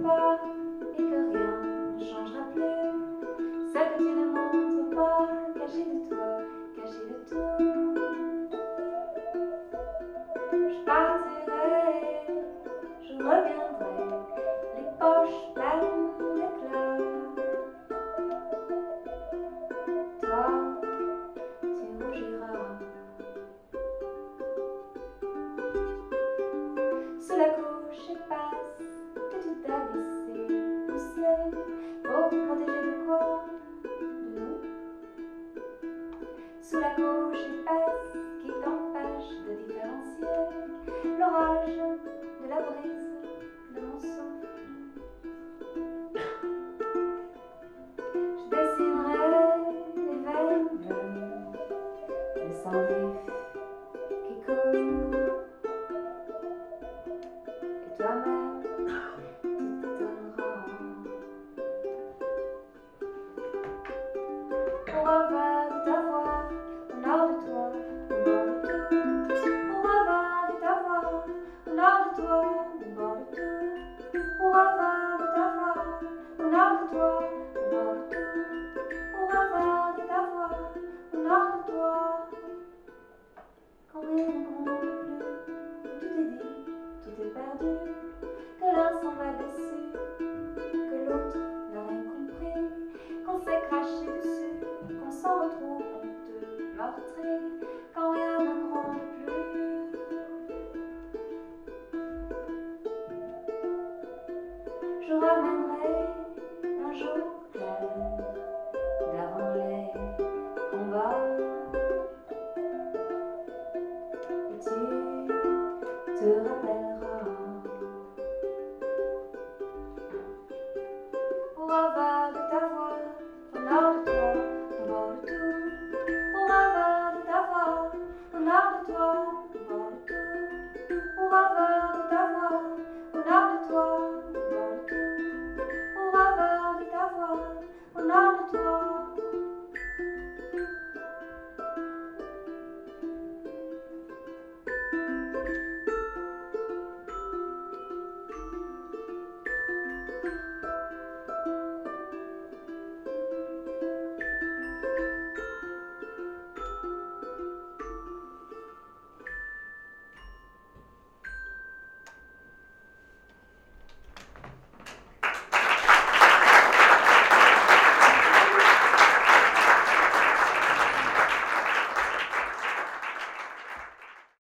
bas et que rien ne changera plus. Ce que tu ne montres pas, caché de toi, caché de tout. Je partirai, je reviendrai, les poches pleines d'éclats. Toi, tu rougiras. Sous la couche épaisse que tu t'as glissé, poussé, pour te protéger de quoi? De nous. Sous la couche épaisse qui t'empêche de différencier l'orage de la brise de mon souffle. Je dessinerai les veines bleues, le sang vif qui coule. Et toi-même, tu t'étonneras. Au revoir de ta voix, au nord de toi, au bord de tout. Au revoir de ta voix, au nord de toi, au bord de tout. Au revoir de ta voix, au nord de toi, au bord de tout. Au revoir de ta voix, au nord de toi. Quand rien ne compte plus, tout est dit, tout est perdu, que l'instant